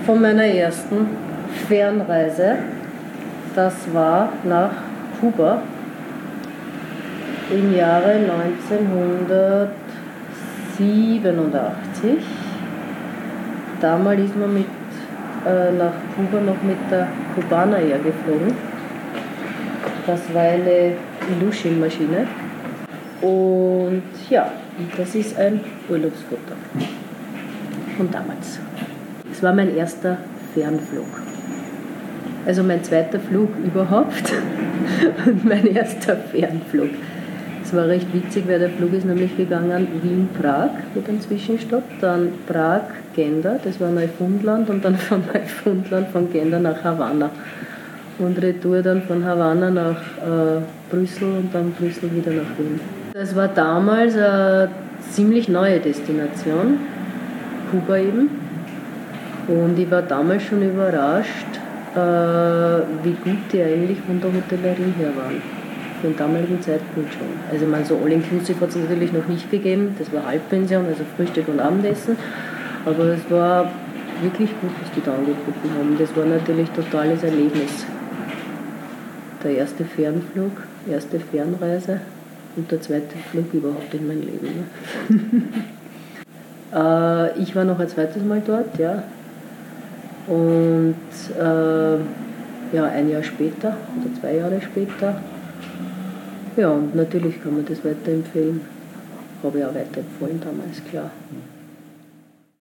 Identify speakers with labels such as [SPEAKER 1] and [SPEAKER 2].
[SPEAKER 1] von meiner ersten Fernreise. Das war nach Kuba im Jahre 1987. Damals ist man nach Kuba noch mit der Cubana Air geflogen. Das war eine Ilyushin-Maschine. Und ja, das ist ein Urlaubsfoto von damals. Es war mein erster Fernflug. Also mein zweiter Flug überhaupt und mein erster Fernflug. Es war recht witzig, weil der Flug ist nämlich gegangen Wien-Prag mit einem Zwischenstopp, dann Prag-Genda, das war Neufundland, und dann von Neufundland, von Genda nach Havanna. Und Retour dann von Havanna nach Brüssel und dann Brüssel wieder nach Wien. Das war damals eine ziemlich neue Destination, Kuba eben. Und ich war damals schon überrascht, wie gut die eigentlich von der Hotellerie her waren. Für den damaligen Zeitpunkt schon. Also so All-Inclusive hat es natürlich noch nicht gegeben, das war Halbpension, also Frühstück und Abendessen. Aber es war wirklich gut, was die da angeboten haben. Das war natürlich ein totales Erlebnis. Der erste Fernflug, erste Fernreise und der zweite Flug überhaupt in mein Leben. Ich war noch ein zweites Mal dort, ja. Und ein Jahr später oder 2 Jahre später. Ja, und natürlich kann man das weiterempfehlen. Habe ich auch weiterempfohlen damals, klar.